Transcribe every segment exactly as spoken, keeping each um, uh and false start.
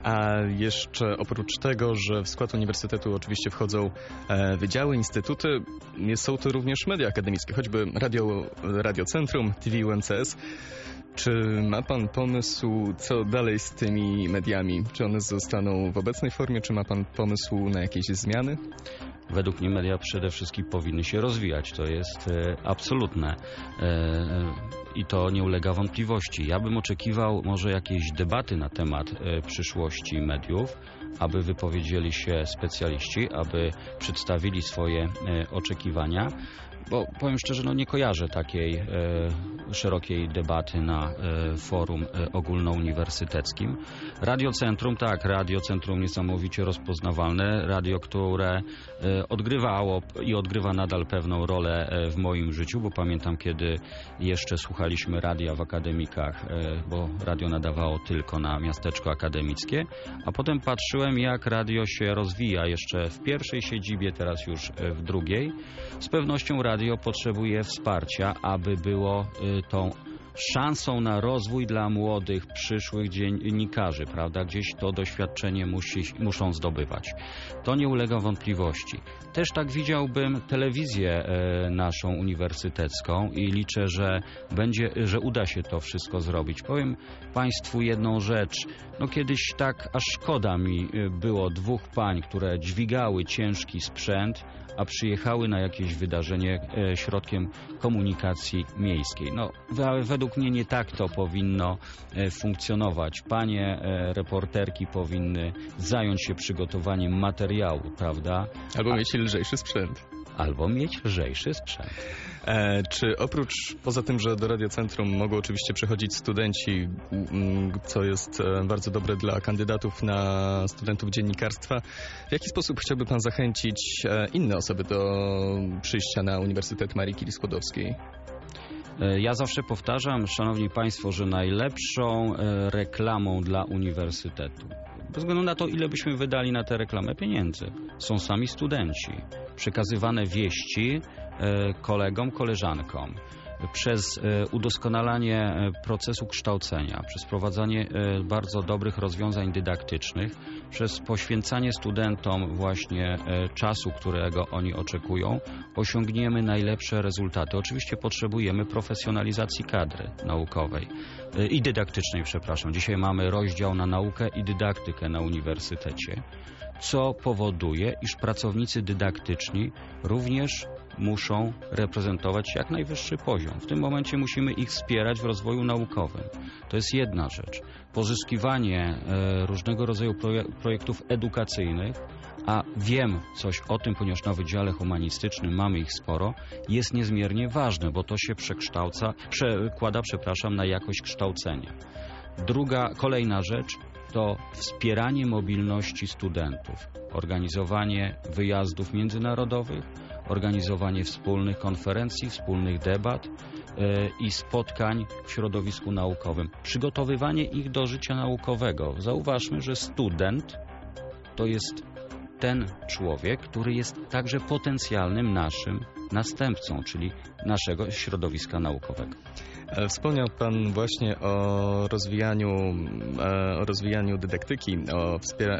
A jeszcze oprócz tego, że w skład uniwersytetu oczywiście wchodzą e, wydziały, instytuty, są to również media akademickie, choćby Radio, Radiocentrum, T V U M C S. Czy ma pan pomysł, co dalej z tymi mediami? Czy one zostaną w obecnej formie, czy ma pan pomysł na jakieś zmiany? Według mnie media przede wszystkim powinny się rozwijać. To jest e, absolutne e, i to nie ulega wątpliwości. Ja bym oczekiwał może jakiejś debaty na temat e, przyszłości mediów, aby wypowiedzieli się specjaliści, aby przedstawili swoje e, oczekiwania. Bo powiem szczerze, no nie kojarzę takiej e, szerokiej debaty na e, forum e, ogólnouniwersyteckim. Radiocentrum, tak, Radiocentrum niesamowicie rozpoznawalne, radio, które e, odgrywało i odgrywa nadal pewną rolę e, w moim życiu, bo pamiętam, kiedy jeszcze słuchaliśmy radia w akademikach, e, bo radio nadawało tylko na miasteczko akademickie, a potem patrzyłem, jak radio się rozwija jeszcze w pierwszej siedzibie, teraz już e, w drugiej. Z pewnością radio Radio potrzebuje wsparcia, aby było y, tą szansą na rozwój dla młodych, przyszłych dziennikarzy, prawda? Gdzieś to doświadczenie musi, muszą zdobywać. To nie ulega wątpliwości. Też tak widziałbym telewizję e, naszą uniwersytecką i liczę, że będzie, że uda się to wszystko zrobić. Powiem Państwu jedną rzecz. No kiedyś tak aż szkoda mi było dwóch pań, które dźwigały ciężki sprzęt, a przyjechały na jakieś wydarzenie e, środkiem komunikacji miejskiej. No, według mnie nie tak to powinno e, funkcjonować. Panie e, reporterki powinny zająć się przygotowaniem materiału, prawda? Albo a... mieć lżejszy sprzęt. Albo mieć lżejszy sprzęt. E, czy oprócz, poza tym, że do Radiocentrum mogą oczywiście przychodzić studenci, co jest bardzo dobre dla kandydatów na studentów dziennikarstwa, w jaki sposób chciałby pan zachęcić inne osoby do przyjścia na Uniwersytet Marii Curie-Skłodowskiej? Ja zawsze powtarzam, szanowni państwo, że najlepszą reklamą dla uniwersytetu, bez względu na to, ile byśmy wydali na tę reklamę pieniędzy, są sami studenci. Przekazywane wieści kolegom, koleżankom, przez udoskonalanie procesu kształcenia, przez wprowadzanie bardzo dobrych rozwiązań dydaktycznych, przez poświęcanie studentom właśnie czasu, którego oni oczekują, osiągniemy najlepsze rezultaty. Oczywiście potrzebujemy profesjonalizacji kadry naukowej i dydaktycznej, przepraszam. Dzisiaj mamy rozdział na naukę i dydaktykę na uniwersytecie, co powoduje, iż pracownicy dydaktyczni również muszą reprezentować jak najwyższy poziom. W tym momencie musimy ich wspierać w rozwoju naukowym. To jest jedna rzecz. Pozyskiwanie e, różnego rodzaju proje projektów edukacyjnych, a wiem coś o tym, ponieważ na Wydziale Humanistycznym mamy ich sporo, jest niezmiernie ważne, bo to się przekształca, przekłada, przepraszam, na jakość kształcenia. Druga, kolejna rzecz to wspieranie mobilności studentów, organizowanie wyjazdów międzynarodowych, organizowanie wspólnych konferencji, wspólnych debat yy, i spotkań w środowisku naukowym. Przygotowywanie ich do życia naukowego. Zauważmy, że student to jest ten człowiek, który jest także potencjalnym naszym następcą, czyli naszego środowiska naukowego. Wspomniał pan właśnie o rozwijaniu, o rozwijaniu dydaktyki, o wspiera-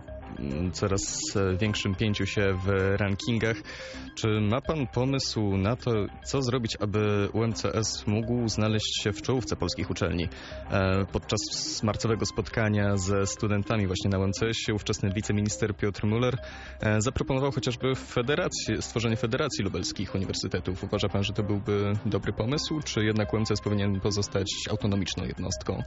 coraz większym pięciu się w rankingach. Czy ma pan pomysł na to, co zrobić, aby U M C S mógł znaleźć się w czołówce polskich uczelni? Podczas marcowego spotkania ze studentami właśnie na U M C S-ie ówczesny wiceminister Piotr Müller zaproponował chociażby federację, stworzenie Federacji Lubelskich Uniwersytetów. Uważa pan, że to byłby dobry pomysł, czy jednak U M C S powinien pozostać autonomiczną jednostką?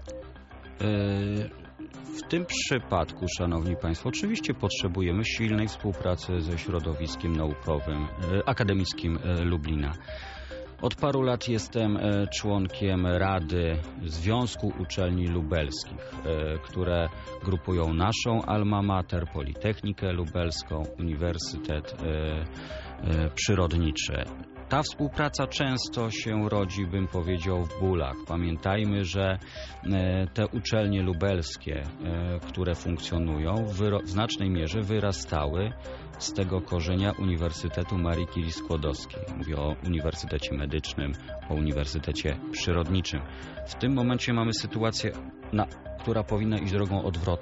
W tym przypadku, szanowni państwo, oczywiście potrzebujemy silnej współpracy ze środowiskiem naukowym, akademickim Lublina. Od paru lat jestem członkiem Rady Związku Uczelni Lubelskich, które grupują naszą alma mater, Politechnikę Lubelską, Uniwersytet Przyrodniczy. Ta współpraca często się rodzi, bym powiedział, w bólach. Pamiętajmy, że te uczelnie lubelskie, które funkcjonują, w znacznej mierze wyrastały z tego korzenia Uniwersytetu Marii Curie-Skłodowskiej. Mówię o Uniwersytecie Medycznym, o Uniwersytecie Przyrodniczym. W tym momencie mamy sytuację, na, która powinna iść drogą odwrotną.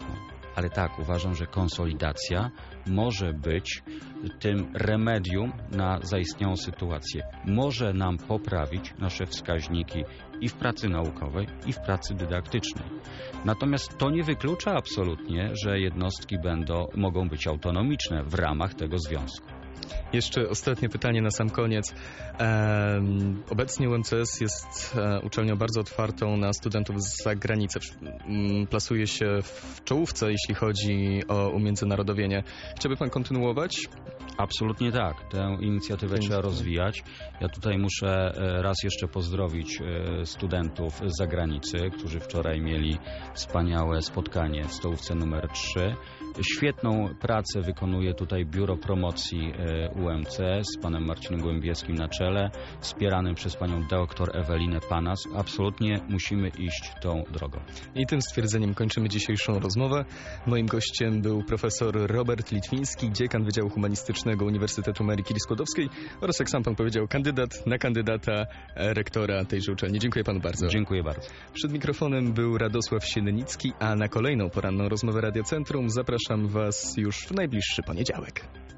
Ale tak, uważam, że konsolidacja może być tym remedium na zaistniałą sytuację. Może nam poprawić nasze wskaźniki i w pracy naukowej, i w pracy dydaktycznej. Natomiast to nie wyklucza absolutnie, że jednostki będą, mogą być autonomiczne w ramach tego związku. Jeszcze ostatnie pytanie na sam koniec. E, obecnie U M C S jest e, uczelnią bardzo otwartą na studentów z zagranicy. M, plasuje się w czołówce, jeśli chodzi o umiędzynarodowienie. Chciałby pan kontynuować? Absolutnie tak. Tę inicjatywę Pięknie. trzeba rozwijać. Ja tutaj muszę e, raz jeszcze pozdrowić e, studentów z zagranicy, którzy wczoraj mieli wspaniałe spotkanie w stołówce numer trzy. Świetną pracę wykonuje tutaj Biuro Promocji U M C S z panem Marcinem Głębiewskim na czele, wspieranym przez panią doktor Ewelinę Panas. Absolutnie musimy iść tą drogą. I tym stwierdzeniem kończymy dzisiejszą rozmowę. Moim gościem był profesor Robert Litwiński, dziekan Wydziału Humanistycznego Uniwersytetu Marii Curie-Skłodowskiej oraz, jak sam pan powiedział, kandydat na kandydata rektora tejże uczelni. Dziękuję panu bardzo. Dziękuję bardzo. Przed mikrofonem był Radosław Siennicki, a na kolejną poranną rozmowę Radia Centrum zapraszam was już w najbliższy poniedziałek.